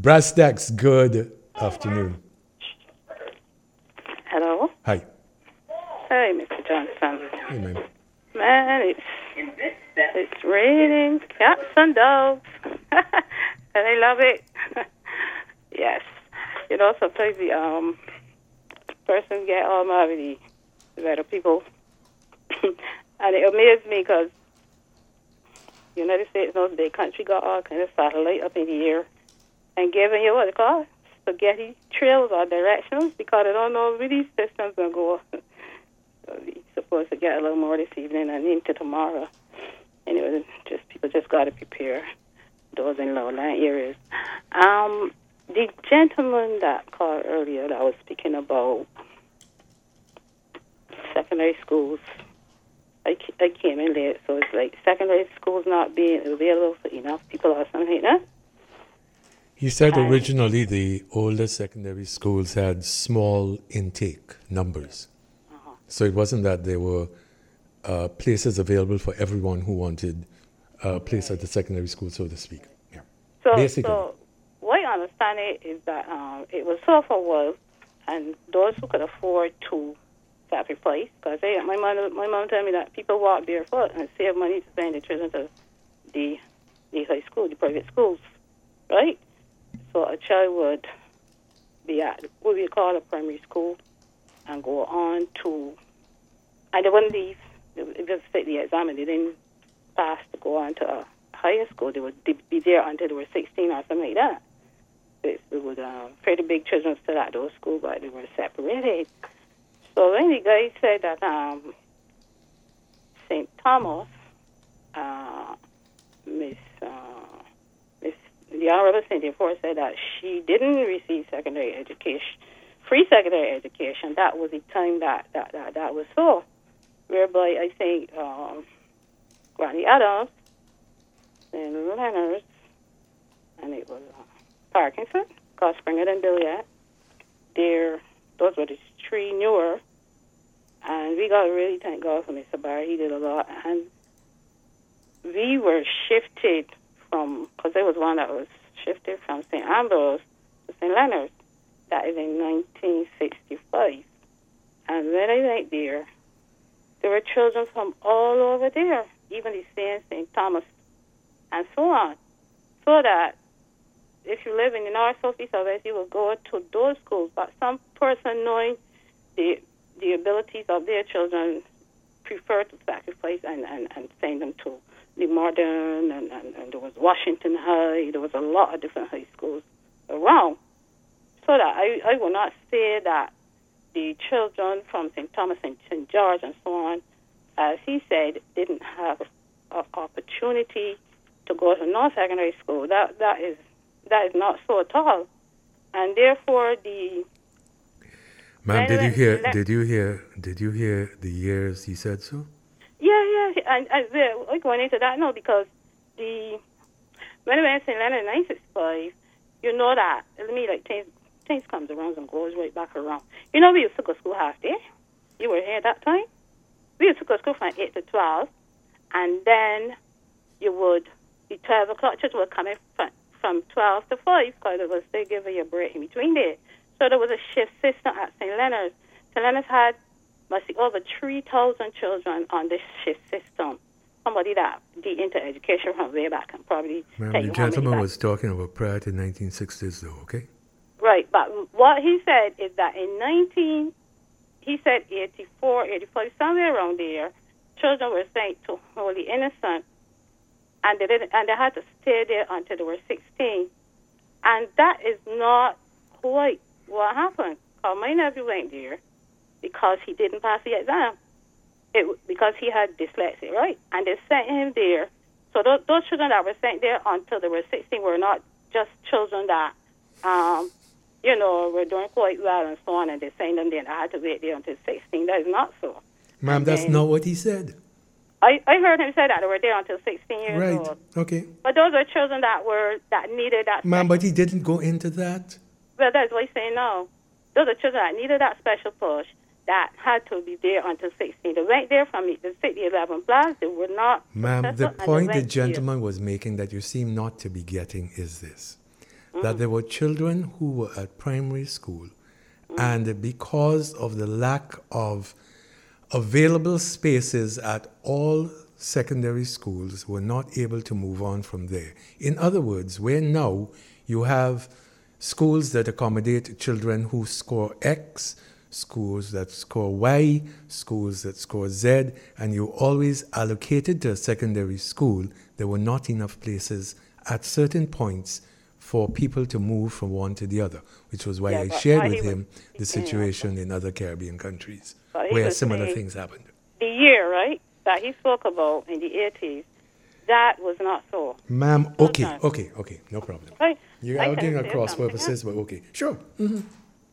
Brass Tacks, good afternoon. Hello. Hi. Hey, Mr. Johnson. Hey, man. Man, it's raining cats and dogs, and I love it. Yes. You know, sometimes the person get all mad with the better people, and it amazes me because United States knows the country got all kind of satellite up in the air and giving you what they call spaghetti trails or directions because they don't know where these systems gonna go. So we're supposed to get a little more this evening and into tomorrow. Anyway, people just got to prepare those in low-lying areas. The gentleman that called earlier that was speaking about secondary schools, I came in late, so it's like secondary schools not being available for enough people or something like that. He said originally the older secondary schools had small intake numbers. So it wasn't that there were places available for everyone who wanted a place at the secondary school, so to speak. Yeah. So what I understand is that it was so for a while, and those who could afford to sacrifice, because my mom told me that people walk barefoot and save money to send their children to the high school, the private schools, right? So a child would be at what we call a primary school and go on to, and they wouldn't leave. They just take the exam and they didn't pass to go on to a higher school. They would be there until they were 16 or something like that. It was pretty big children still at those schools, but they were separated. So when the guy said that St. Thomas, the Honorable Cynthia Ford said that she didn't receive secondary education, free secondary education. That was the time that was so. Whereby I think Granny Adams and Leonard, and it was Parkinson, Carl Springer, and Billiard. Those were the three newer, and we got to really thank God for Mr. Barry. He did a lot, and we were shifted from, because there was one that was shifted from St. Ambrose to St. Leonard's. That is in 1965. And when I went there were children from all over there, even the St. Thomas, and so on. So that if you live in the north, south, east, or west, you will go to those schools. But some person knowing the abilities of their children prefer to sacrifice and send them to the modern, and there was Washington High. There was a lot of different high schools around. So that I will not say that the children from St. Thomas and St. George and so on, as he said, didn't have an opportunity to go to no secondary school. That is not so at all. And therefore the Ma'am, did you hear the years he said so? Yeah, and we're going into that now because when I went to St. Leonard in 1965, you know that, things comes around and goes right back around. You know, we used to go to school half day. You were here at that time. We used to go to school from 8 to 12, and then the 12 o'clock church would come in from 12 to 5 because they give you a break in between there. So there was a shift system at St. Leonard's. St. Leonard's had over 3,000 children on this shift system. Somebody that be into education from way back and probably Ma'am, the gentleman was talking about prior to 1960s though, okay? Right, but what he said is that in 84, 85, somewhere around there, children were sent to Holy Innocent, and they had to stay there until they were 16. And that is not quite what happened. My nephew went there because he didn't pass the exam. Because he had dyslexia, right? And they sent him there. So those children that were sent there until they were 16 were not just children that, were doing quite well and so on, and they sent them there and I had to wait there until 16. That is not so. Ma'am, that's not what he said. I heard him say that they were there until 16 years old. Right, okay. But those are children that needed that. Ma'am, but he didn't go into that. Well, that's what he's saying now. Those are children that needed that special push that had to be there until 16. They went there from the 11 plus. They were not. Ma'am, the point the gentleman was making that you seem not to be getting is this. that there were children who were at primary school, and because of the lack of available spaces at all secondary schools, were not able to move on from there. In other words, where now you have schools that accommodate children who score X, schools that score Y, schools that score Z, and you always allocated to a secondary school, there were not enough places at certain points for people to move from one to the other, which was why I shared with him the situation in other Caribbean countries where similar things happened. The year, right, that he spoke about in the 80s, that was not so. Ma'am, okay, no problem. Right. You're arguing across purposes, but okay. Sure. Mm-hmm.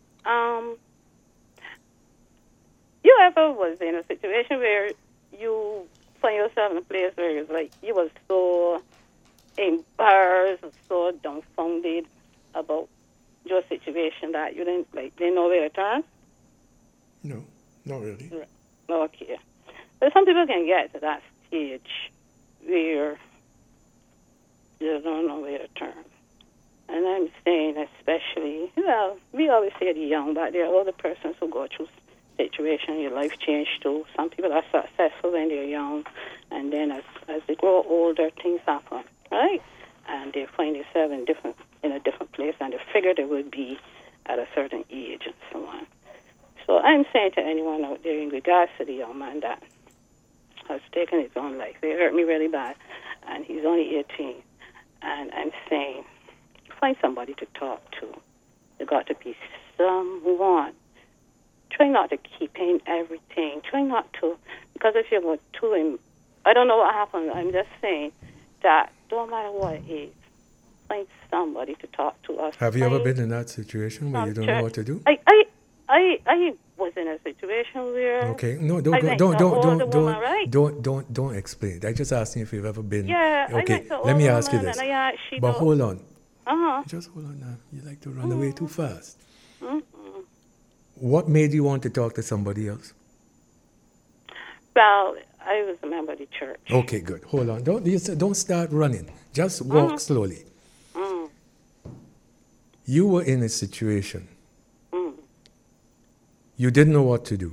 You ever was in a situation where you find yourself in a place where it's like you was so embarrassed or so dumbfounded about your situation that you didn't know where to turn? No, not really. Okay. But some people can get to that stage where you don't know where to turn. And I'm saying especially, we always say the young, but there are older persons who go through situation, your life changed too. Some people are successful when they're young, and then as they grow older, things happen, right? And they find themselves in a different place than they figured they would be at a certain age and so on. So I'm saying to anyone out there in regards to the young man that has taken his own life, it hurt me really bad, and he's only 18, and I'm saying, find somebody to talk to. There got to be someone. Try not to keep in everything. Try not to, because if you go to him, I don't know what happened. I'm just saying that don't matter what it is, find somebody to talk to us. Have you ever been in that situation where you don't know what to do? I was in a situation where. Okay, no, don't explain. I just asked you if you've ever been. Yeah, okay. Let me ask you this. But hold on. Just hold on now. You like to run away too fast. What made you want to talk to somebody else? Well, I was a member of the church. Okay, good. Hold on. Don't start running. Just walk slowly. You were in a situation. You didn't know what to do.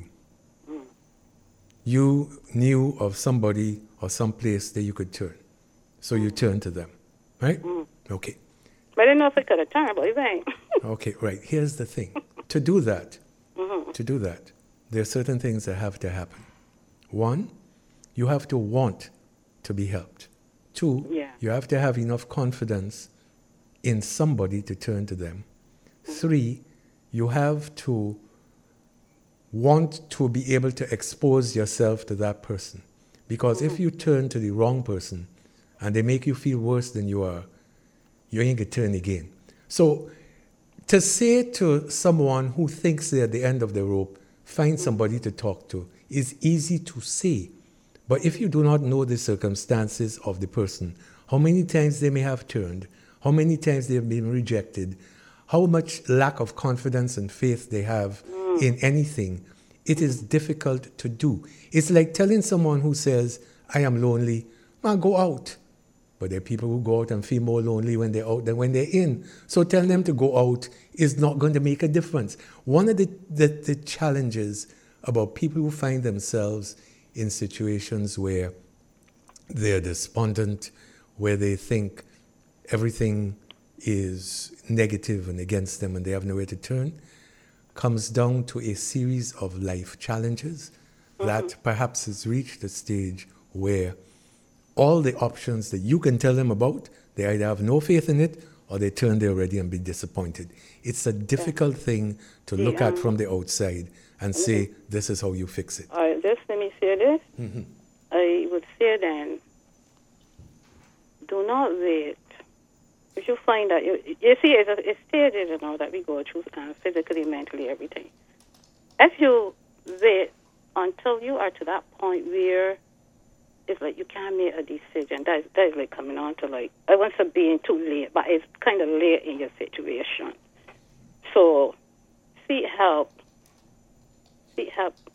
You knew of somebody or some place that you could turn. So you turned to them, right? Okay. I didn't know if I could have turned, but you ain't. Okay, right. Here's the thing. To do that, there are certain things that have to happen. One, you have to want to be helped. Two, you have to have enough confidence in somebody to turn to them. Three, you have to want to be able to expose yourself to that person. Because if you turn to the wrong person and they make you feel worse than you are, you ain't going to turn again. So to say to someone who thinks they're at the end of the rope, find somebody to talk to, is easy to say. But if you do not know the circumstances of the person, how many times they may have turned, how many times they have been rejected, how much lack of confidence and faith they have in anything, it is difficult to do. It's like telling someone who says, I am lonely, man, go out. But there are people who go out and feel more lonely when they're out than when they're in. So telling them to go out is not going to make a difference. One of the challenges about people who find themselves in situations where they're despondent, where they think everything is negative and against them and they have nowhere to turn, comes down to a series of life challenges that perhaps has reached a stage where all the options that you can tell them about, they either have no faith in it or they turn there already and be disappointed. It's a difficult thing to look at from the outside and say, this is how you fix it. Let me say this. I would say then, do not wait. If you find that, you see, it's stages that we go through physically, mentally, everything. If you wait until you are to that point where it's like you can't make a decision, that is like coming on to like, I won't say being too late, but it's kind of late in your situation. So seek help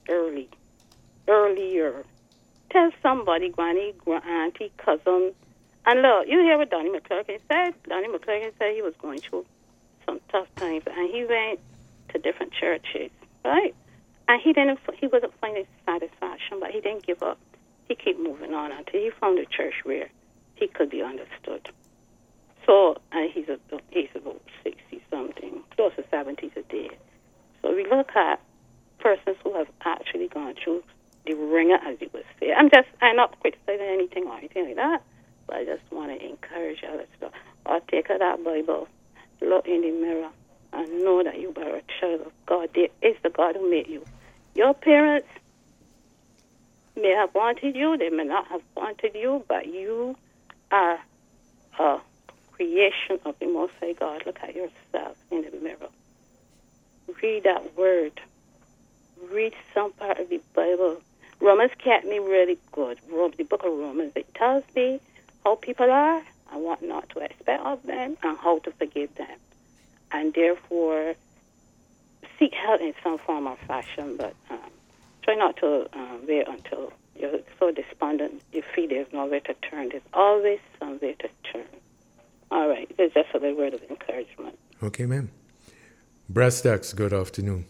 earlier. Tell somebody, granny, auntie, cousin, And look, you hear what Donnie McClurkin said? Donnie McClurkin said he was going through some tough times, and he went to different churches, right? And he wasn't finding satisfaction, but he didn't give up. He kept moving on until he found a church where he could be understood. So, and he's about 60-something, close to 70 today. So we look at persons who have actually gone through the ringer, as you would say. I'm not criticizing anything or anything like that, but I just want to encourage others to take out that Bible, look in the mirror, and know that you are a child of God. There is the God who made you. Your parents may have wanted you, they may not have wanted you, but you are a creation of the Most High God. Look at yourself in the mirror. Read that word. Read some part of the Bible. Romans kept me really good. The book of Romans, it tells me how people are and what not to expect of them and how to forgive them. And therefore, seek help in some form or fashion, but try not to wait until you're so despondent you feel there's nowhere to turn. There's always somewhere to turn. All right, it's just a little word of encouragement. Okay, ma'am. Brastax, good afternoon.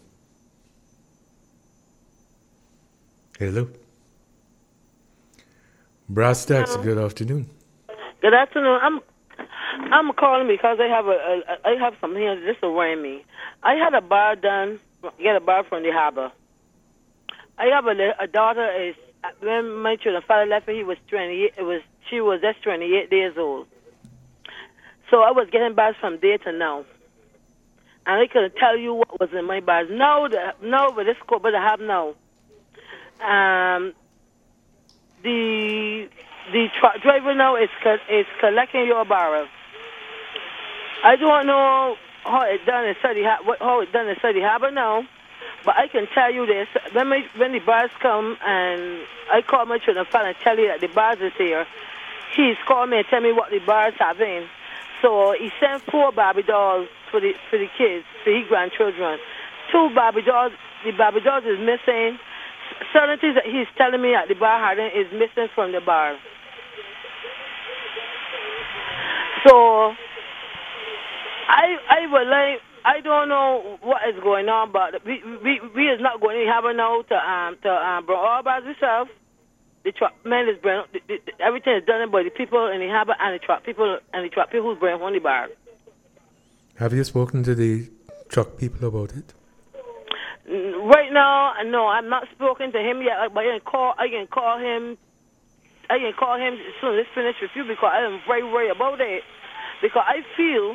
Hello. Brastax, good afternoon. Good afternoon. I'm calling because I have something here just around me. I had a bar done. Get a bar from the harbor. I have a daughter. Is when my children father left her, he was 28. She was just 28 years old. So I was getting bars from there to now, and I couldn't tell you what was in my bars. No, but this court, but I have now. The truck driver now is collecting your barrel. I don't know how it done in Study Harbor now, but I can tell you this: when the bars come and I call my children and tell you that the bars is here, he's called me and tell me what the bars have in. So he sent 4 Barbie dolls for the kids, for his grandchildren. 2 Barbie dolls. The Barbie dolls is missing. Certain things that he's telling me at the bar harden is missing from the bar. So I don't know what is going on, but we is not going to have now to bring all bars itself. The truck man is bring everything is done by the people in the harbor and the truck people who bring on the bar. Have you spoken to the truck people about it? Right now, no, I'm not spoken to him yet. But I can call him as soon as it's finished with you because I am very worried about it. Because I feel,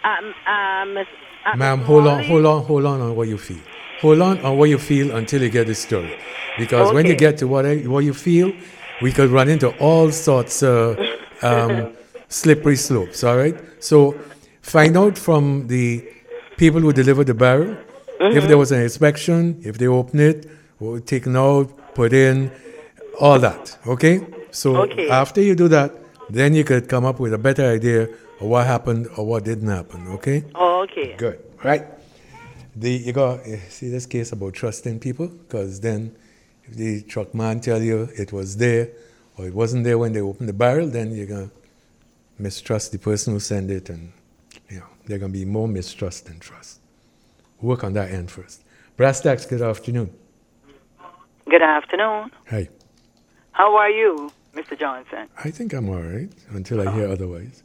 ma'am, hold on what you feel. Hold on what you feel until you get the story. Because okay. When you get to what you feel, we could run into all sorts of slippery slopes, all right? So find out from the people who deliver the barrel, if there was an inspection, if they open it, taken out, put in, all that, okay? So after you do that, then you could come up with a better idea of what happened or what didn't happen, okay? Oh, okay. Good, right? You see this case about trusting people? Because then if the truck man tell you it was there or it wasn't there when they opened the barrel, then you're going to mistrust the person who sent it, and there going to be more mistrust than trust. Work on that end first. Brastax, good afternoon. Good afternoon. Hi. How are you, Mr. Johnson? I think I'm all right until I hear otherwise.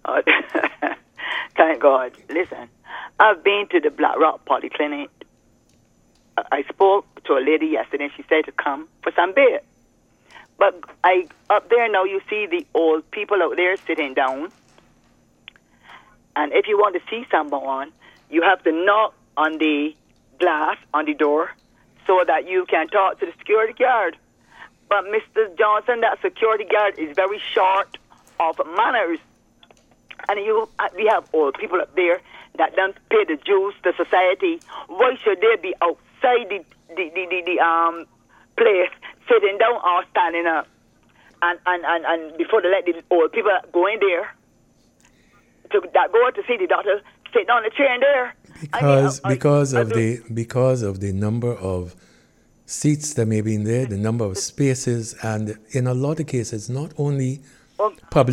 Thank God. Listen, I've been to the Black Rock Polyclinic. I spoke to a lady yesterday, and she said to come for some beer. But up there now, you see the old people out there sitting down. And if you want to see someone, you have to knock on the glass on the door so that you can talk to the security guard. But Mr. Johnson, that security guard is very short of manners. And we have old people up there that don't pay the dues to society. Why should they be outside the place, sitting down or standing up? And before they let the old people go in there, that go to see the doctor, sit on the chair in there. Because of the number of seats that may be in there, the number of spaces, and in a lot of cases, not only public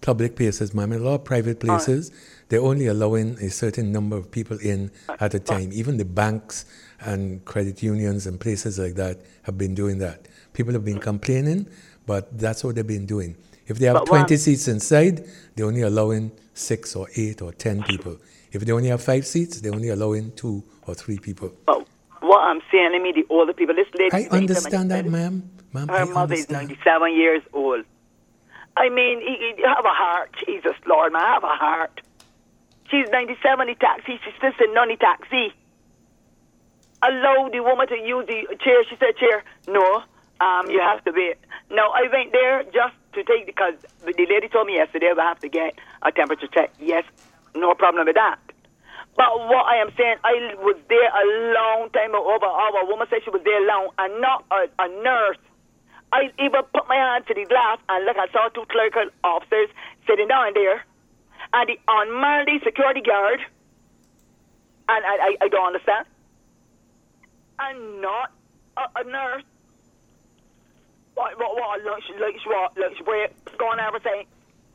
public places, ma'am. In a lot of private places, they're only allowing a certain number of people in at a time. Even the banks and credit unions and places like that have been doing that. People have been complaining, but that's what they've been doing. If they have 20 seats inside, they're only allowing 6 or 8 or 10 people. If they only have 5 seats, they're only allowing 2 or 3 people. But what I'm saying, I mean, the older people, this lady... I understand that, ma'am. Her mother is 97 years old. I mean, you have a heart. Jesus, Lord, man, have a heart. She's 97 in taxi. She's still sitting on the taxi. Allow the woman to use the chair. She said, chair, no, you have to wait. No, I went there just to take, because the lady told me yesterday we have to get a temperature check. Yes, no problem with that. But what I am saying, I was there a long time over. Our woman said she was there long, and not a nurse. I even put my hand to the glass and look, I saw 2 clerical officers sitting down there, and the unmanned security guard, and I don't understand. And not a nurse. What lunch break, going everything.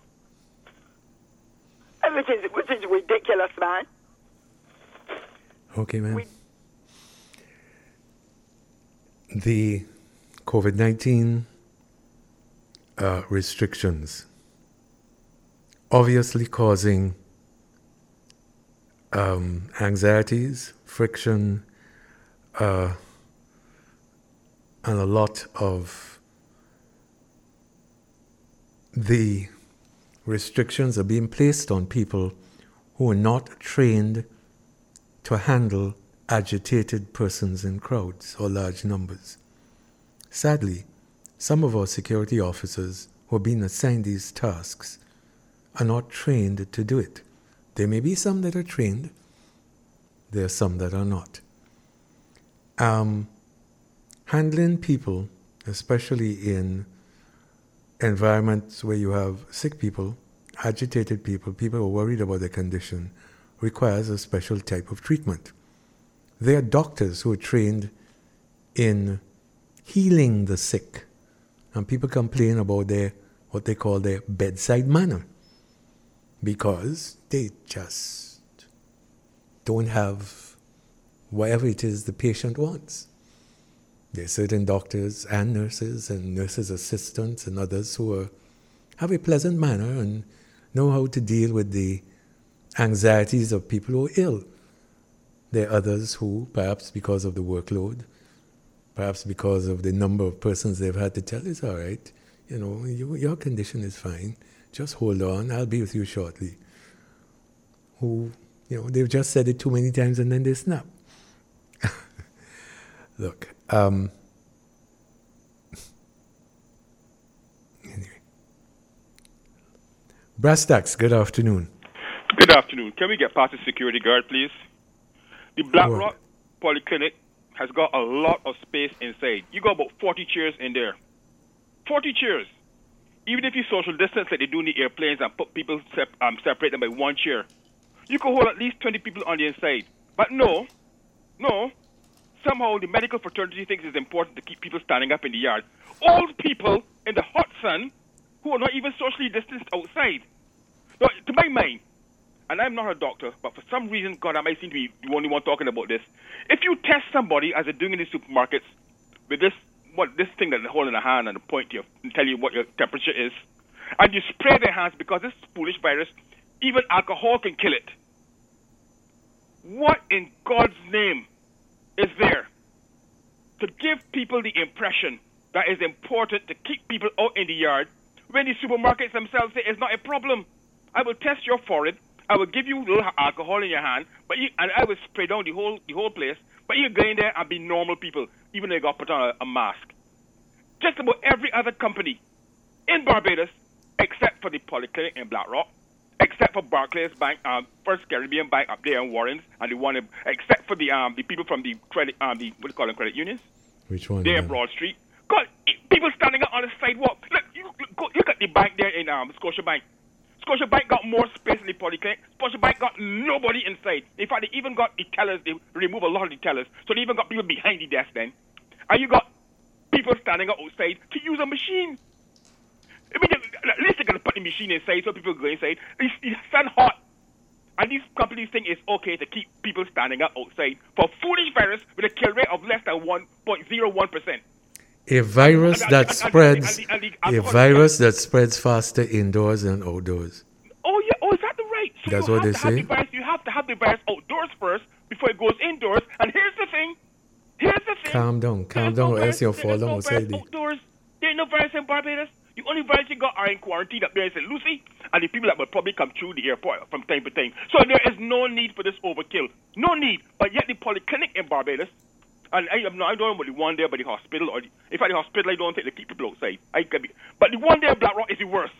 Which is ridiculous, man. Okay, ma'am. The COVID-19 restrictions obviously causing anxieties, friction, and a lot of the restrictions are being placed on people who are not trained to handle agitated persons in crowds or large numbers. Sadly, some of our security officers who have been assigned these tasks are not trained to do it. There may be some that are trained, there are some that are not. Handling people, especially in environments where you have sick people, agitated people, people who are worried about their condition, requires a special type of treatment. There are doctors who are trained in healing the sick, and people complain about their what they call their bedside manner because they just don't have whatever it is the patient wants. There are certain doctors and nurses assistants and others who have a pleasant manner and know how to deal with the anxieties of people who are ill. There are others who, perhaps because of the workload, perhaps because of the number of persons they've had to tell, it's all right, your condition is fine, just hold on, I'll be with you shortly. Who, they've just said it too many times and then they snap. Look, anyway. Brastax, good afternoon. Good afternoon. Can we get past the security guard, please? The Black Rock Polyclinic has got a lot of space inside. You got about 40 chairs in there. 40 chairs. Even if you social distance like they do in the airplanes and put people, separate them by 1 chair, you could hold at least 20 people on the inside. But no. Somehow the medical fraternity thinks it's important to keep people standing up in the yard. Old people in the hot sun who are not even socially distanced outside. Now, to my mind, and I'm not a doctor, but for some reason, God, I might seem to be the only one talking about this. If you test somebody, as they're doing in the supermarkets, with this thing that they hold in the hand and point to you and tell you what your temperature is, and you spray their hands because this foolish virus, even alcohol can kill it. What in God's name is there to give people the impression that it's important to keep people out in the yard when the supermarkets themselves say it's not a problem? I will test your forehead. I will give you a little alcohol in your hand, and I will spray down the whole place. But you go in there and be normal people, even though you got to put on a mask. Just about every other company in Barbados, except for the Polyclinic in Black Rock, except for Barclays Bank, First Caribbean Bank up there in Warrens, and the one, except for the people from the credit, credit unions. Which one? There in Broad Street. God, people standing up on the sidewalk. Look at the bank there in Scotiabank. Scotiabank got more space than the Polyclinic. Scotiabank got nobody inside. In fact, they even got the tellers. They remove a lot of the tellers. So they even got people behind the desk then. And you got people standing outside to use a machine. I mean, at least they're going to put the machine inside so people go inside. It's fan hot. And these companies think it's okay to keep people standing up outside for a foolish virus with a kill rate of less than 1.01%. A virus that spreads faster indoors than outdoors. Oh, yeah. Oh, is that the right? So that's what they say. You have to have the virus outdoors first before it goes indoors. And here's the thing. Calm down, or else you'll fall down outside. Outdoors. There ain't no virus in Barbados. The only virus you got are in quarantine up there in St. Lucie, and the people that will probably come through the airport from time to time. So there is no need for this overkill. No need. But yet the polyclinic in Barbados, and I don't know about the one there by the hospital, if at the hospital I don't think they keep people outside. But the one there in Black Rock is the worst.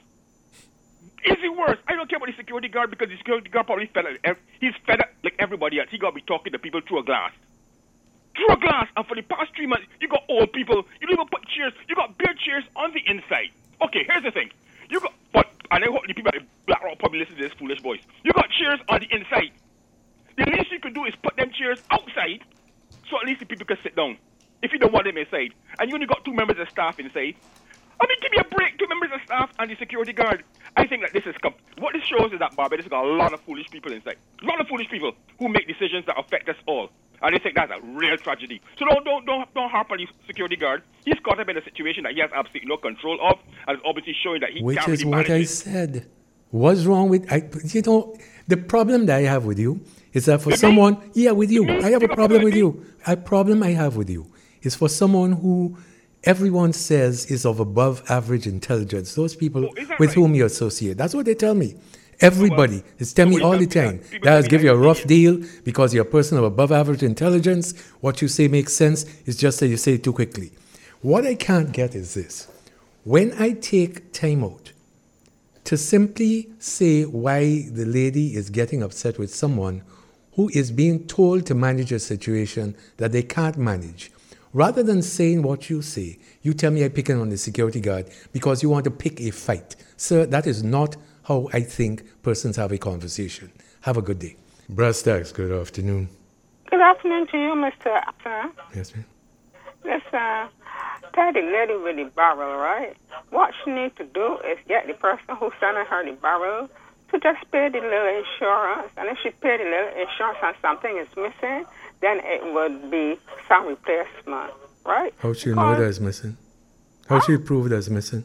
It's the worst. I don't care about the security guard because the security guard probably fed up. He's fed up like everybody else. He got to be talking to people through a glass. Through a glass. And for the past 3 months, you got old people. You don't even put chairs. You got bare chairs on the inside. Okay, here's the thing. And I hope the people at Black Rock probably listen to this foolish voice. You got chairs on the inside. The least you could do is put them chairs outside, so at least the people can sit down. If you don't want them inside, and you only got 2 members of staff inside, I mean, give me a break. 2 members of staff and the security guard. I think that what this shows is that Barbados has got a lot of foolish people inside. A lot of foolish people who make decisions that affect us all. And I think that's a real tragedy. So don't harp on the security guard. He's caught up in a situation that he has absolutely no control of, and it's obviously showing that he can't really manage it. Which is what I said. What's wrong with the problem that I have with you is that for someone, with you, I have a problem with you. A problem I have with you is for someone who everyone says is of above average intelligence. Those people with whom you associate. That's what they tell me. Everybody is telling me all the time. That give you a rough deal because you're a person of above average intelligence. What you say makes sense. It's just that you say it too quickly. What I can't get is this. When I take time out to simply say why the lady is getting upset with someone who is being told to manage a situation that they can't manage, rather than saying what you say, you tell me I'm picking on the security guard because you want to pick a fight. Sir, that is not how I think persons have a conversation. Have a good day. Brad Stacks, good afternoon. Good afternoon to you, Mr. Upton. Yes, ma'am. Listen, tell the lady with the barrel, right? What she needs to do is get the person who's sending her the barrel to just pay the little insurance. And if she paid the little insurance and something is missing, then it would be some replacement, right? How she know that is missing? How she prove that's missing?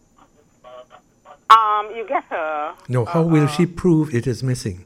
You get her... No, how will she prove it is missing?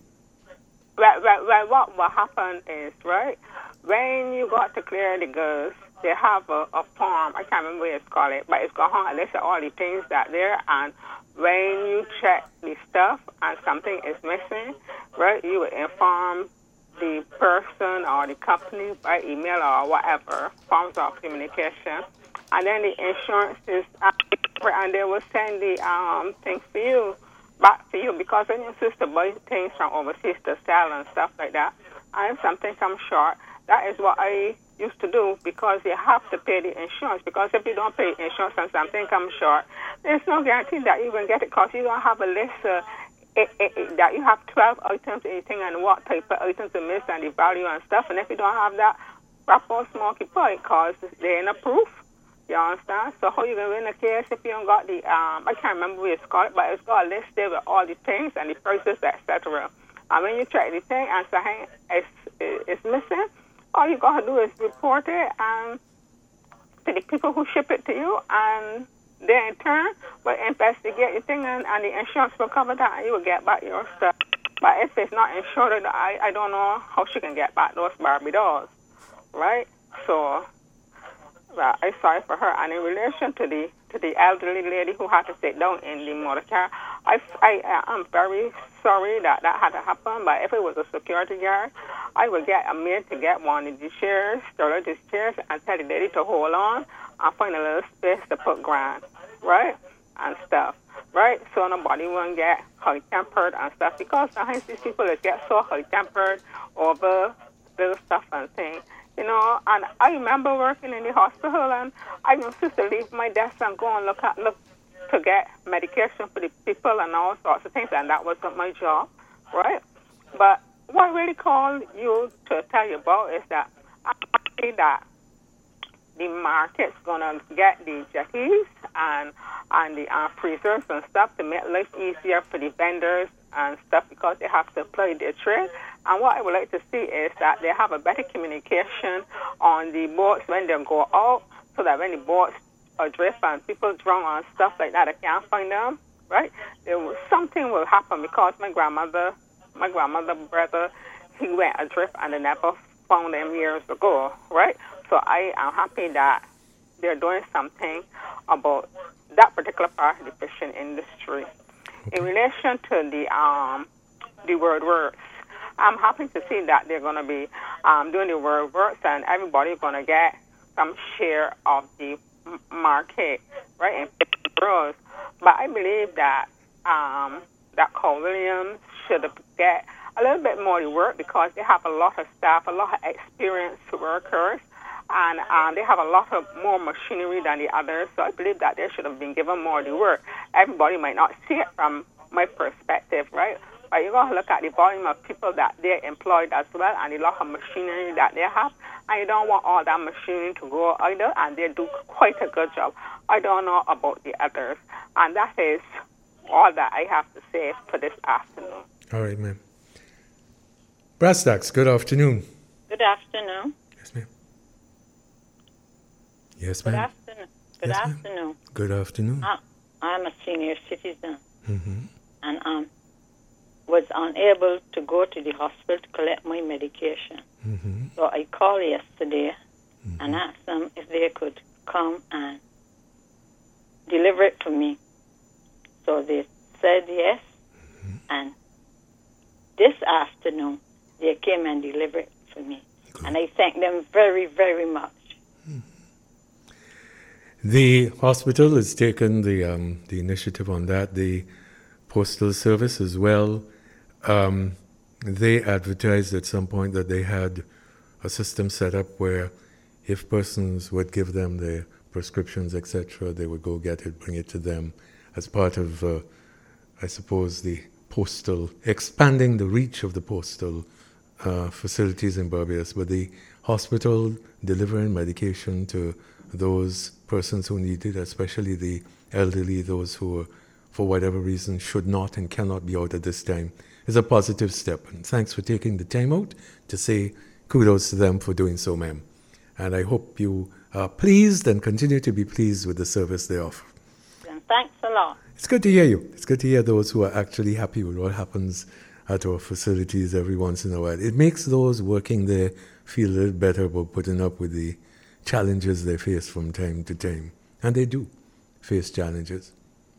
Well, what will happen is, right, when you got to clear the goods, they have a form, I can't remember what it's called, but it's going to list all the things that there, and when you check the stuff and something is missing, right, you will inform the person or the company by email or whatever, forms of communication, and then the insurance is and they will send the thing for you, back to you, because when you used to buy things from overseas to sell and stuff like that, and if something comes short, that is what I used to do, because you have to pay the insurance, because if you don't pay insurance and something comes short, there's no guarantee that you will get it, because you don't have a list that you have 12 items, anything, and what type of items to miss and the value and stuff, and if you don't have that, proper smoky point, because there ain't no proof. You understand? So how you going to win a case if you don't got the, I can't remember what it's called, but it's got a list there with all the things and the prices, etc. And when you check the thing and say, hey, it's missing, all you got to do is report it to the people who ship it to you, and they in turn will investigate the thing, and the insurance will cover that, and you will get back your stuff. But if it's not insured, I don't know how she can get back those Barbie dolls, right? So... well, I'm sorry for her. And in relation to the elderly lady who had to sit down in the motor car, I am very sorry that had to happen. But if it was a security guard, I would get a maid to get one of the chairs, the chairs, and tell the lady to hold on and find a little space to put ground, right, and stuff, right? So nobody won't get hot-tempered and stuff, because sometimes these people that get so hot-tempered over little stuff and things. You know, and I remember working in the hospital, and I used to leave my desk and go and look to get medication for the people and all sorts of things, and that was my job, right? But what I really called you to tell you about is that I see that the market's gonna get the jetties and the freezers and stuff to make life easier for the vendors and stuff because they have to apply their trade. And what I would like to see is that they have a better communication on the boats when they go out, so that when the boats adrift and people drown and stuff like that, they can't find them, right? Something will happen because my grandmother brother, he went adrift and they never found him years ago, right? So I am happy that they're doing something about that particular part of the fishing industry. Okay. In relation to the World Works, I'm happy to see that they're going to be doing the World Works and everybody's going to get some share of the market, right, in grows. But I believe that that Carl Williams should get a little bit more work because they have a lot of staff, a lot of experienced workers, and they have a lot of more machinery than the others. So I believe that they should have been given more to work. Everybody might not see it from my perspective, right? But you're going to look at the volume of people that they're employed as well and the lot of machinery that they have. And you don't want all that machinery to go either, and they do quite a good job. I don't know about the others. And that is all that I have to say for this afternoon. All right, ma'am. Brass Tacks, good afternoon. Good afternoon. Yes, ma'am. Yes, ma'am. Good afternoon. Good afternoon. Good afternoon. I'm a senior citizen. Mm-hmm. And was unable to go to the hospital to collect my medication. Mm-hmm. So I called yesterday and asked them if they could come and deliver it for me. So they said yes. Mm-hmm. And this afternoon, they came and delivered it for me. Good. And I thank them very, very much. Mm-hmm. The hospital has taken the initiative on that. The Postal Service as well. They advertised at some point that they had a system set up where if persons would give them their prescriptions, etc., they would go get it, bring it to them as part of, I suppose, the postal, expanding the reach of the postal facilities in Barbados. But the hospital delivering medication to those persons who need it, especially the elderly, those who, for whatever reason, should not and cannot be out at this time, is a positive step. And thanks for taking the time out to say kudos to them for doing so, ma'am. And I hope you are pleased and continue to be pleased with the service they offer. And thanks a lot. It's good to hear you. It's good to hear those who are actually happy with what happens at our facilities every once in a while. It makes those working there feel a little better about putting up with the challenges they face from time to time. And they do face challenges.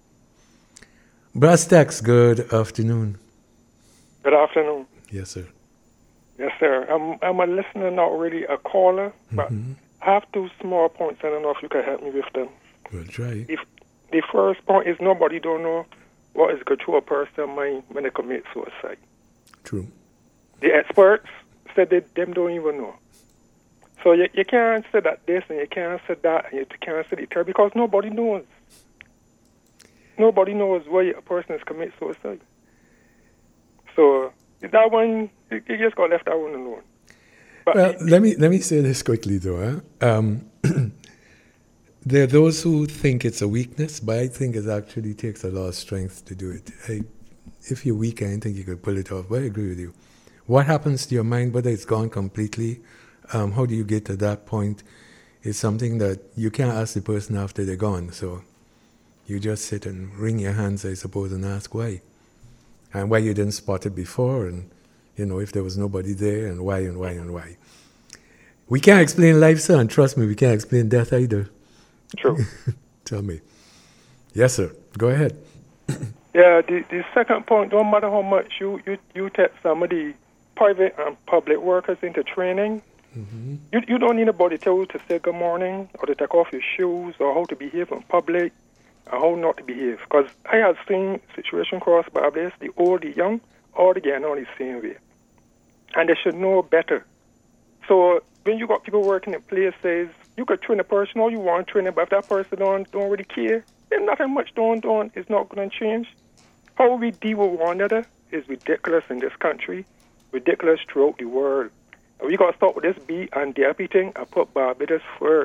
Brass Tacks, good afternoon. Good afternoon. Yes, sir. Yes, sir. I'm a listener, not really a caller, but I have two small points. I don't know if you can help me with them. We'll try. The first point is nobody don't know what is going through a person's mind when they commit suicide. True. The experts said that them don't even know. So you can't say that this and you can't say that and you can't say the third because nobody knows. Nobody knows why a person has committed suicide. So that one, you just got left that one alone. But well, let me say this quickly though. There are those who think it's a weakness, but I think it actually takes a lot of strength to do it. If you're weak, I don't think you could pull it off, but I agree with you. What happens to your mind, whether it's gone completely, how do you get to that point, is something that you can't ask the person after they're gone. So you just sit and wring your hands, I suppose, and ask why. And why you didn't spot it before, and, if there was nobody there, and why, and why, and why. We can't explain life, sir, and trust me, we can't explain death either. True. Tell me. Yes, sir. Go ahead. Yeah, the second point, don't matter how much you take some of the private and public workers into training, you don't need anybody to tell you to say good morning, or to take off your shoes, or how to behave in public, and how not to behave. Because I have seen situations across Barbados, the old, the young, all together on the same way. And they should know better. So when you got people working in places, you could train a person all you want to train them, but if that person don't really care, then nothing much doing is not going to change. How we deal with one another is ridiculous in this country, ridiculous throughout the world. And we got to stop with this B and DP thing and put Barbados first.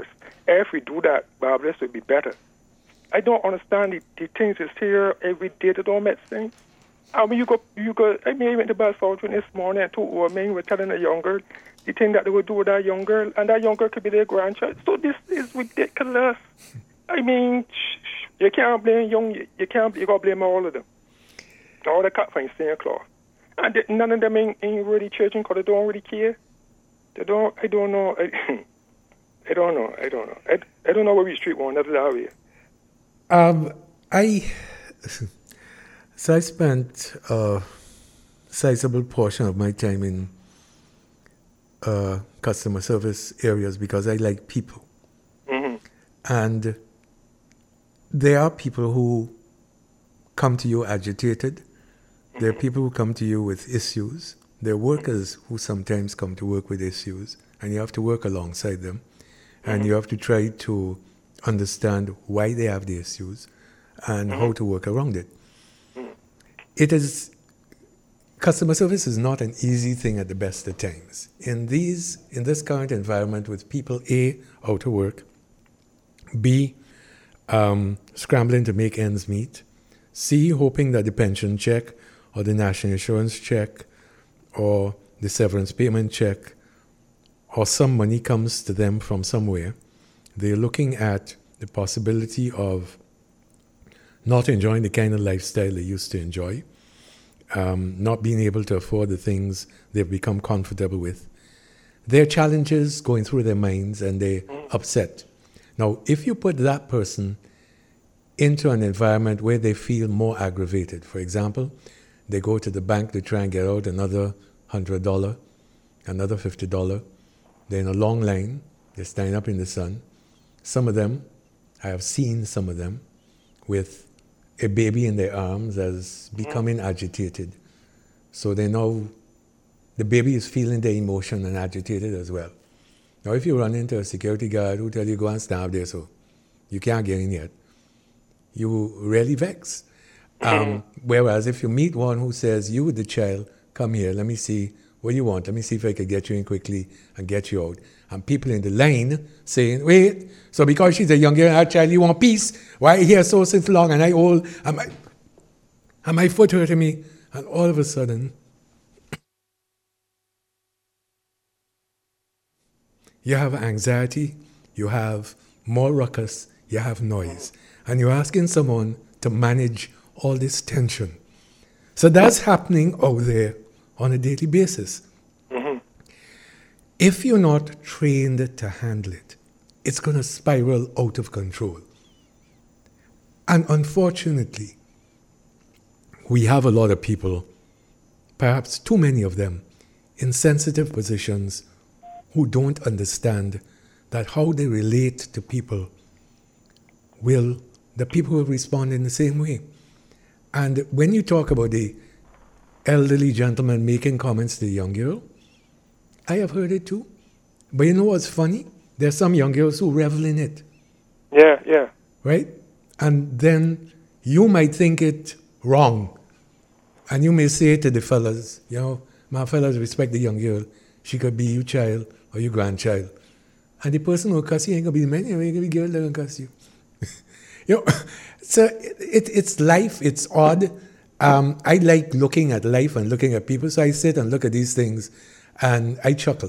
if we do that, Bob, this would be better. I don't understand the things that's here every day that don't make sense. I mean, I went to Belfast this morning and two old men were telling a young girl the thing that they would do with that young girl, and that young girl could be their grandchild. So this is ridiculous. I mean, you can't blame you gotta blame all of them. All the cat from St. Claus. And none of them ain't really churching because they don't really care. I don't know. I don't know where we street one, that's that way. So I spent a sizable portion of my time in customer service areas because I like people. Mm-hmm. And there are people who come to you agitated. There are people who come to you with issues. There are workers who sometimes come to work with issues, and you have to work alongside them. And you have to try to understand why they have the issues and how to work around it. Customer service is not an easy thing at the best of times. In this current environment with people, A, out of work, B, scrambling to make ends meet, C, hoping that the pension check or the national insurance check or the severance payment check or some money comes to them from somewhere, they're looking at the possibility of not enjoying the kind of lifestyle they used to enjoy, not being able to afford the things they've become comfortable with. There are challenges going through their minds and they're upset. Now, if you put that person into an environment where they feel more aggravated, for example, they go to the bank to try and get out another $100, another $50, they're in a long line, they're standing up in the sun. Some of them, I have seen some of them, with a baby in their arms as becoming agitated. So the baby is feeling the emotion and agitated as well. Now, if you run into a security guard who tell you go and stand up there, so you can't get in yet, you really vex. Whereas if you meet one who says, you with the child, come here, let me see what you want, let me see if I can get you in quickly and get you out. And people in the line saying, wait, so because she's a young girl and her child, you want peace? Why here so since long and I old, and my foot hurting me? And all of a sudden, you have anxiety, you have more ruckus, you have noise. And you're asking someone to manage all this tension. So that's happening out there on a daily basis. Mm-hmm. If you're not trained to handle it, it's going to spiral out of control. And unfortunately, we have a lot of people, perhaps too many of them, in sensitive positions who don't understand that how they relate to people the people will respond in the same way. And when you talk about the elderly gentleman making comments to the young girl, I have heard it too. But you know what's funny? There's some young girls who revel in it. Yeah. Right? And then you might think it wrong. And you may say to the fellas, my fellas, respect the young girl. She could be your child or your grandchild. And the person who cuss you ain't going to be the man, ain't going to be the girl that will cuss you. So it's life, it's odd. I like looking at life and looking at people, so I sit and look at these things and I chuckle.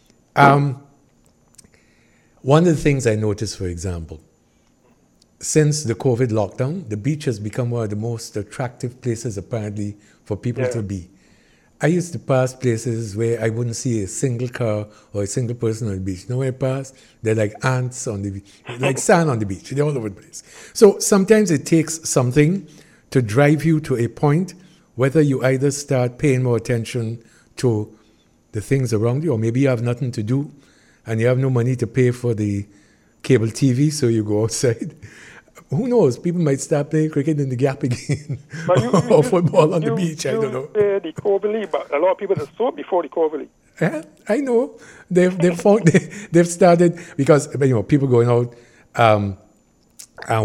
One of the things I noticed, for example, since the COVID lockdown, the beach has become one of the most attractive places apparently for people to be. I used to pass places where I wouldn't see a single car or a single person on the beach. Nowhere I pass, they're like ants on the beach, like sand on the beach. They're all over the place. So sometimes it takes something to drive you to a point, whether you either start paying more attention to the things around you, or maybe you have nothing to do and you have no money to pay for the cable TV, so you go outside. Who knows? People might start playing cricket in the Gap again, or football on the beach. I don't know. The Coverley, but a lot of people have saw it before the Coverley. Yeah, I know. They've started because people going out and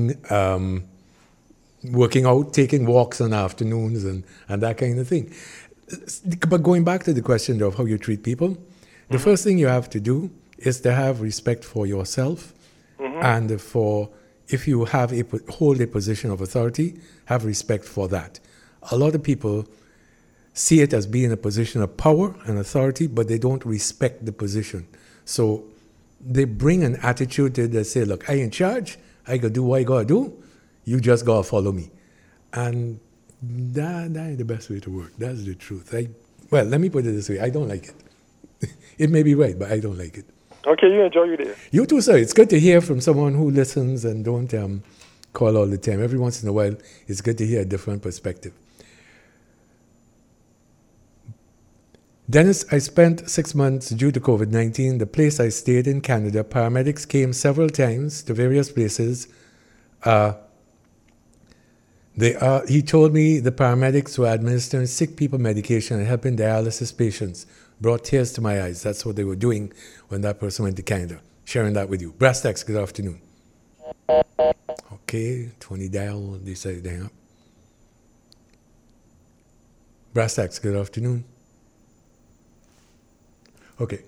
working out, taking walks on afternoons and that kind of thing. But going back to the question of how you treat people, the first thing you have to do is to have respect for yourself and for, if you have hold a position of authority, have respect for that. A lot of people see it as being a position of power and authority, but they don't respect the position. So they bring an attitude to it that say, look, I in charge, I gotta do what I gotta do, you just gotta follow me. And that ain't the best way to work. That's the truth. Well, let me put it this way, I don't like it. It may be right, but I don't like it. Okay, you enjoy your day. You too, sir. It's good to hear from someone who listens and don't call all the time. Every once in a while, it's good to hear a different perspective. Dennis, I spent 6 months due to COVID-19. The place I stayed in Canada, paramedics came several times to various places. He told me the paramedics were administering sick people medication and helping dialysis patients. Brought tears to my eyes. That's what they were doing when that person went to Canada. Sharing that with you. Brass Tacks, good afternoon. Okay, 20 dial, decided to hang up. Brass Tacks, good afternoon. Okay.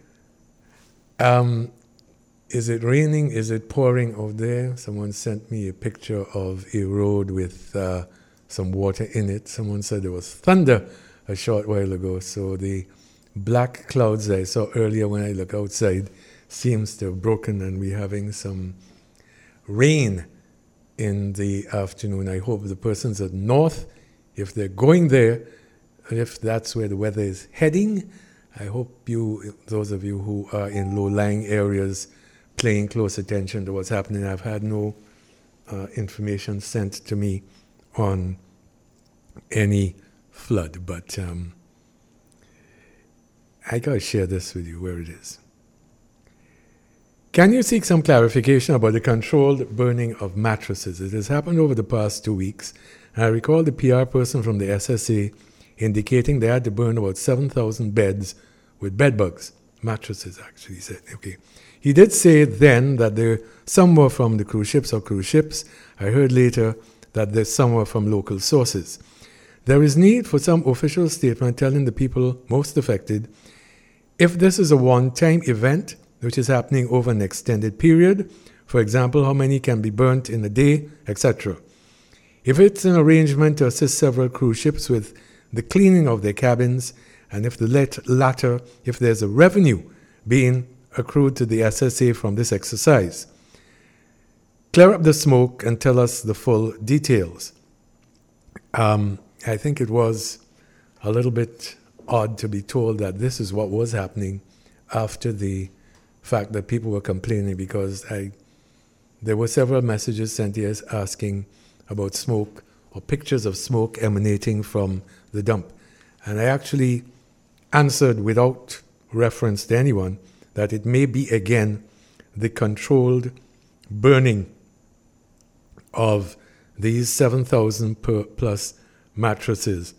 Is it raining? Is it pouring out there? Someone sent me a picture of a road with some water in it. Someone said there was thunder a short while ago. So the black clouds I saw earlier when I look outside seems to have broken and we're having some rain in the afternoon. I hope the persons at north, if they're going there, if that's where the weather is heading, I hope those of you who are in low-lying areas, paying close attention to what's happening. I've had no information sent to me on any flood, but I got to share this with you where it is. Can you seek some clarification about the controlled burning of mattresses? It has happened over the past 2 weeks. I recall the PR person from the SSA indicating they had to burn about 7,000 beds with bed bugs. Mattresses, actually, he said. Okay. He did say then that some were from the cruise ships or cruise ships. I heard later that some were from local sources. There is need for some official statement telling the people most affected if this is a one-time event which is happening over an extended period, for example, how many can be burnt in a day, etc. If it's an arrangement to assist several cruise ships with the cleaning of their cabins, and if the latter, if there's a revenue being accrued to the SSA from this exercise. Clear up the smoke and tell us the full details. I think it was a little bit odd to be told that this is what was happening after the fact that people were complaining, because there were several messages sent here asking about smoke or pictures of smoke emanating from the dump. And I actually answered without reference to anyone that it may be again the controlled burning of these 7,000 plus mattresses.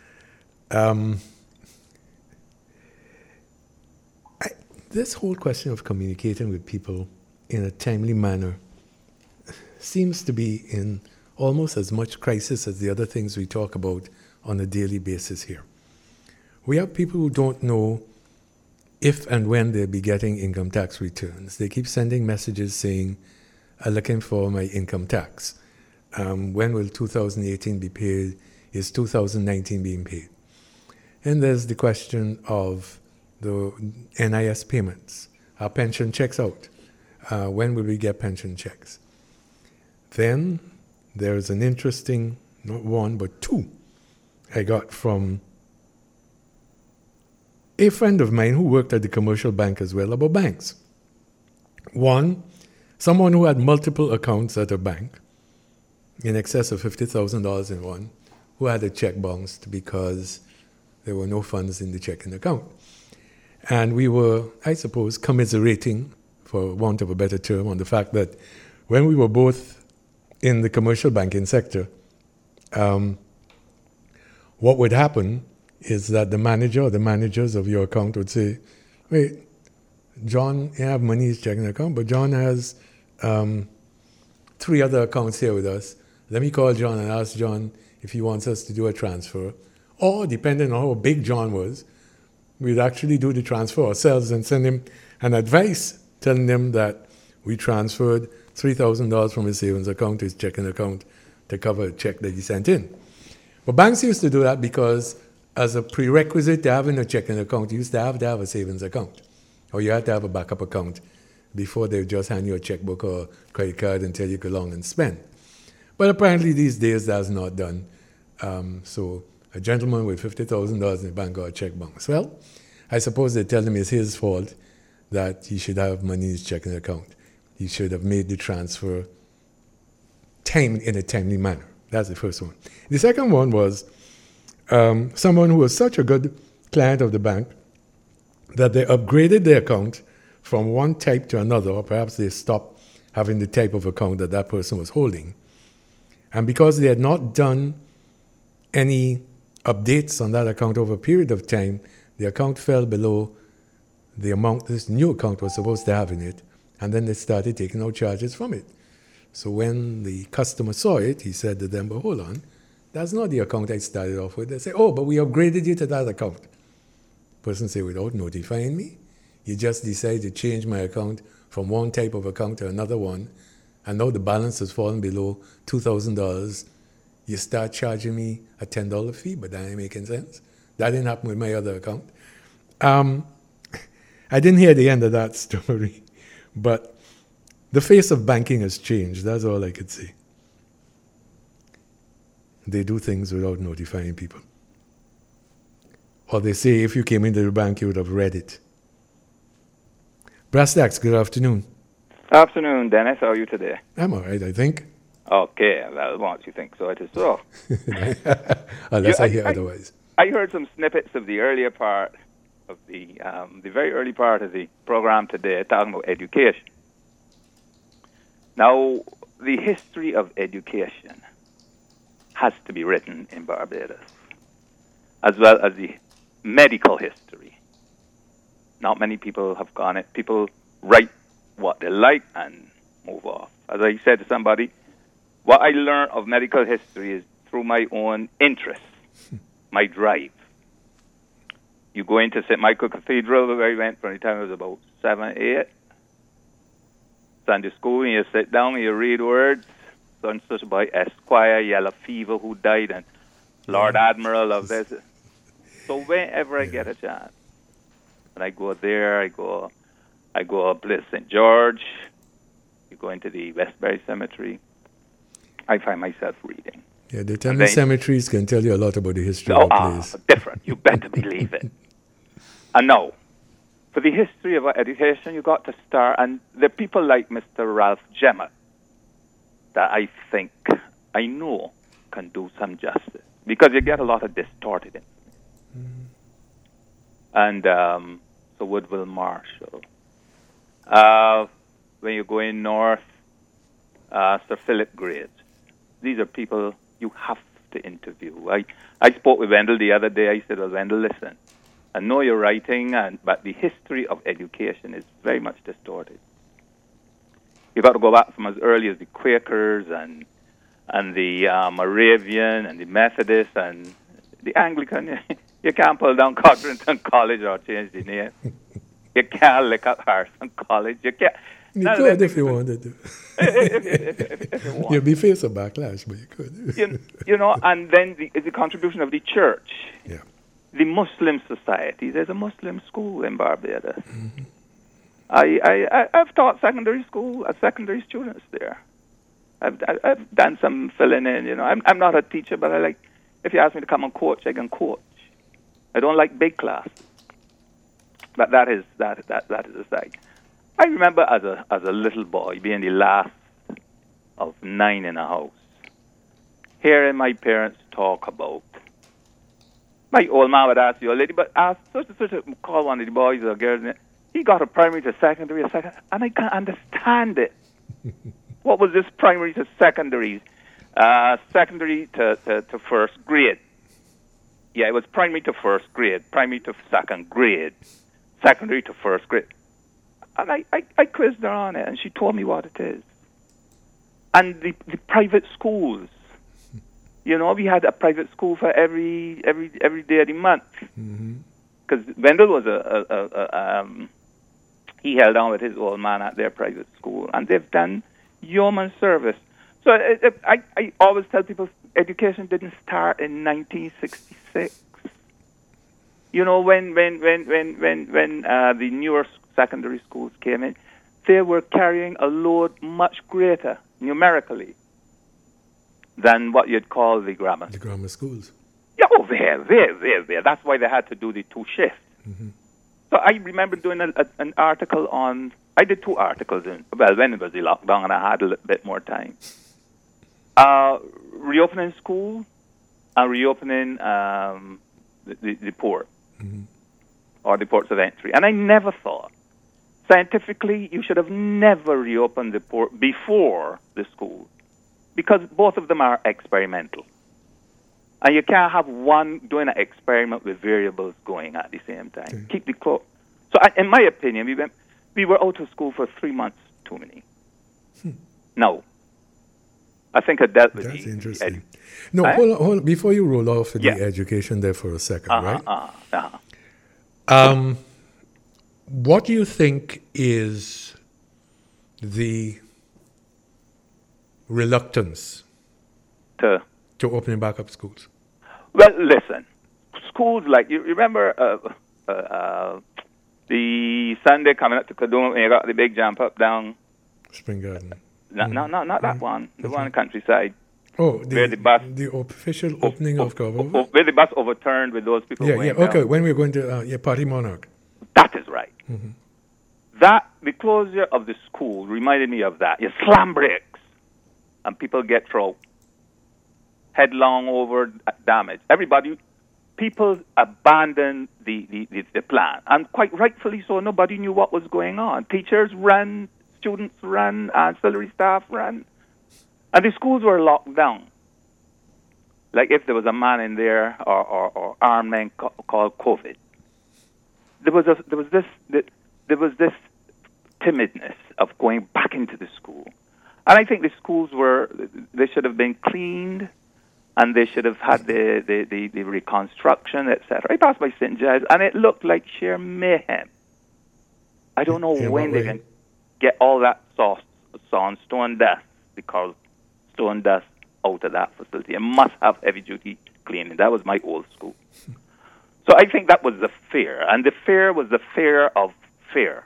This whole question of communicating with people in a timely manner seems to be in almost as much crisis as the other things we talk about on a daily basis here. We have people who don't know if and when they'll be getting income tax returns. They keep sending messages saying, I'm looking for my income tax. When will 2018 be paid? Is 2019 being paid? And there's the question of the NIS payments. Our pension checks out. When will we get pension checks? Then there's an interesting, not one, but two, I got from a friend of mine who worked at the commercial bank as well about banks. One, someone who had multiple accounts at a bank, in excess of $50,000 in one, who had a check bounced because there were no funds in the checking account. And we were, I suppose, commiserating, for want of a better term, on the fact that when we were both in the commercial banking sector, what would happen is that the manager or the managers of your account would say, wait, John, you have money in his checking account, but John has 3 other accounts here with us. Let me call John and ask John if he wants us to do a transfer. Or, depending on how big John was, we'd actually do the transfer ourselves and send him an advice telling them that we transferred $3,000 from his savings account to his checking account to cover a check that he sent in. But banks used to do that because as a prerequisite to having a checking account, you used to have a savings account. Or you had to have a backup account before they would just hand you a checkbook or credit card and tell you to go along and spend. But apparently these days that's not done. So a gentleman with $50,000 in the bank got a check bounce. Well, I suppose they tell him it's his fault that he should have money in his checking account. He should have made the transfer in a timely manner. That's the first one. The second one was someone who was such a good client of the bank that they upgraded their account from one type to another, or perhaps they stopped having the type of account that that person was holding. And because they had not done any updates on that account over a period of time, the account fell below the amount this new account was supposed to have in it, and then they started taking out charges from it. So when the customer saw it, he said to them, but hold on, that's not the account I started off with. They say, oh, but we upgraded you to that account. Person say, without notifying me? You just decided to change my account from one type of account to another one, and now the balance has fallen below $2,000. You start charging me a $10 fee, but that ain't making sense. That didn't happen with my other account. I didn't hear the end of that story, but the face of banking has changed. That's all I could say. They do things without notifying people. Or they say if you came into the bank, you would have read it. Brastax, good afternoon. Afternoon, Dennis. How are you today? I'm all right, I think. Okay, well, once you think so, it is so. Unless I hear otherwise. I heard some snippets of the earlier part of the very early part of the program today, talking about education. Now, the history of education has to be written in Barbados, as well as the medical history. Not many people have gone it. People write what they like and move off. As I said to somebody, what I learned of medical history is through my own interest, my drive. You go into St. Michael Cathedral, where I went from the time I was about 7, 8. Sunday school, and you sit down and you read words, such by Esquire, Yellow Fever, who died, and Lord Admiral of this. So whenever I get a chance, and I go there, I go up to St. George, you go into the Westbury Cemetery, I find myself reading. Yeah, they tell me cemeteries can tell you a lot about the history of a place. Different. You better believe it. And now, for the history of our education, you got to start, and the people like Mr. Ralph Gemma that I think, I know, can do some justice, because you get a lot of distorted information. And so Woodville Marshall. When you go in north, Sir Philip Graves. These are people you have to interview. I spoke with Wendell the other day. I said, well, Wendell, listen, I know you're writing, but the history of education is very much distorted. You've got to go back from as early as the Quakers and the Moravian and the Methodists and the Anglican. You can't pull down Cochranton College or change the name. You can't lick up Harrison College. You can't. You could if you wanted to. if you want. You'd be facing backlash, but you could. you know, and then the contribution of the church. Yeah. The Muslim society. There's a Muslim school in Barbados. Mm-hmm. I've taught secondary students there. I've done some filling in. You know, I'm not a teacher, but I like. If you ask me to come and coach, I can coach. I don't like big class. But that is aside. I remember as a little boy being the last of 9 in a house, hearing my parents talk about. My old man would ask the old lady, but ask such a call one of the boys or girls. He got a primary to secondary, and I can't understand it. What was this primary to secondary? Secondary to first grade. Yeah, it was primary to first grade, primary to second grade, secondary to first grade. And I quizzed her on it, and she told me what it is. And the private schools, you know, we had a private school for every day of the month. Because Wendell was he held on with his old man at their private school, and they've done yeoman service. So I always tell people education didn't start in 1966. You know, when the newer secondary schools came in, they were carrying a load much greater numerically than what you'd call the grammar. The grammar schools. Yeah, oh, there. That's why they had to do the 2 shifts. Mm-hmm. So I remember doing an article on. I did 2 articles when it was the lockdown, and I had a little bit more time. Reopening school and reopening the port, mm-hmm. or the ports of entry. And I never thought, scientifically, you should have never reopened the port before the school, because both of them are experimental. And you can't have one doing an experiment with variables going at the same time. Okay. Keep the clock. So, in my opinion, we were out of school for 3 months too many. No. I think I dealt with That's the interesting. No, hold on. Before you roll off the education there for a second, right? What do you think is the reluctance to opening back up schools? Well, listen, schools like, you remember the Sunday coming up to Kaduna when you got the big jump up down? Spring Garden. No, not that one. The one in Countryside. Oh, where the bus, the official opening of Cabo. Where the bus overturned with those people going down. Okay, when we were going to Party Monarch. That is right. Mm-hmm. The closure of the school reminded me of that. You slam brakes, and people get thrown headlong over damage. People abandoned the plan, and quite rightfully so. Nobody knew what was going on. Teachers ran, students ran, ancillary staff ran, and the schools were locked down. Like if there was a man in there or armed men called COVID, there was this timidness of going back into the school, and I think the schools they should have been cleaned. And they should have had the reconstruction, etc. I passed by St. Giles, and it looked like sheer mayhem. I don't know when they can get all that stone dust, because stone dust out of that facility. It must have heavy-duty cleaning. That was my old school. So I think that was the fear, and the fear was the fear of fear,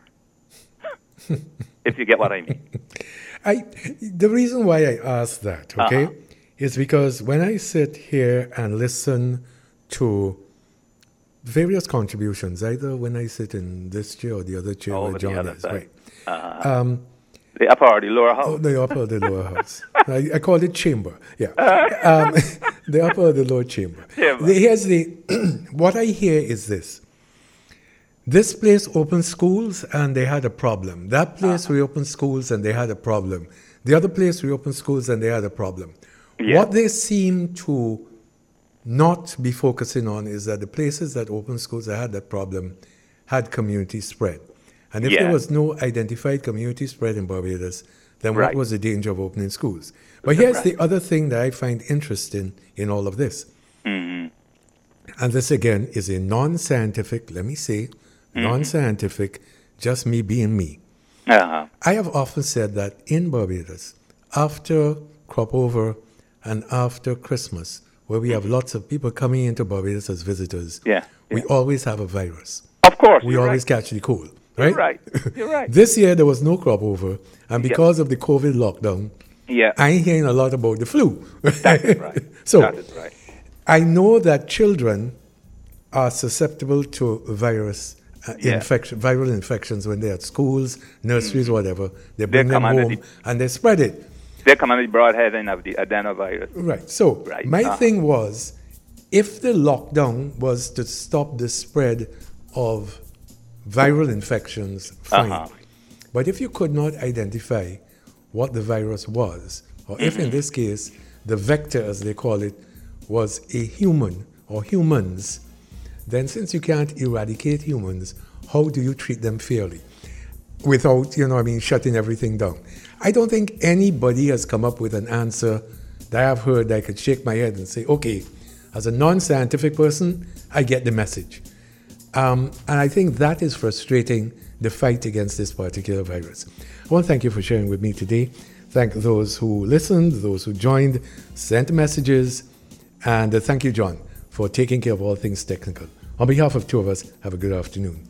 if you get what I mean. The reason why I asked that, okay? Is because when I sit here and listen to various contributions, either when I sit in this chair or the other chair where John is, right? The upper or the lower house? Oh, the upper or the lower house. I call it chamber, yeah. The upper or the lower chamber. Here's what I hear is this. This place opened schools and they had a problem. That place reopened schools and they had a problem. The other place reopened schools and they had a problem. Yeah. What they seem to not be focusing on is that the places that opened schools that had that problem had community spread. And if there was no identified community spread in Barbados, then what was the danger of opening schools? But here's the other thing that I find interesting in all of this. Mm-hmm. And this, again, is a non-scientific, let me say, non-scientific, just me being me. I have often said that in Barbados, after crop over, and after Christmas, where we have lots of people coming into Barbados as visitors, we always have a virus. Of course. We always catch the cold, right? You're right. This year, there was no crop over, and because of the COVID lockdown, I ain't hearing a lot about the flu. That is right. So, that is right. I know that children are susceptible to viral infections when they're at schools, nurseries, whatever. They bring them home, and they spread it. They come under the broad heading of the adenovirus. Right. So my thing was, if the lockdown was to stop the spread of viral infections, fine. But if you could not identify what the virus was, or if in this case the vector, as they call it, was a human or humans, then since you can't eradicate humans, how do you treat them fairly? Without, shutting everything down. I don't think anybody has come up with an answer that I've heard that I could shake my head and say, okay, as a non-scientific person, I get the message. And I think that is frustrating the fight against this particular virus. I want to thank you for sharing with me today. Thank those who listened, those who joined, sent messages, and thank you, John, for taking care of all things technical. On behalf of two of us, have a good afternoon.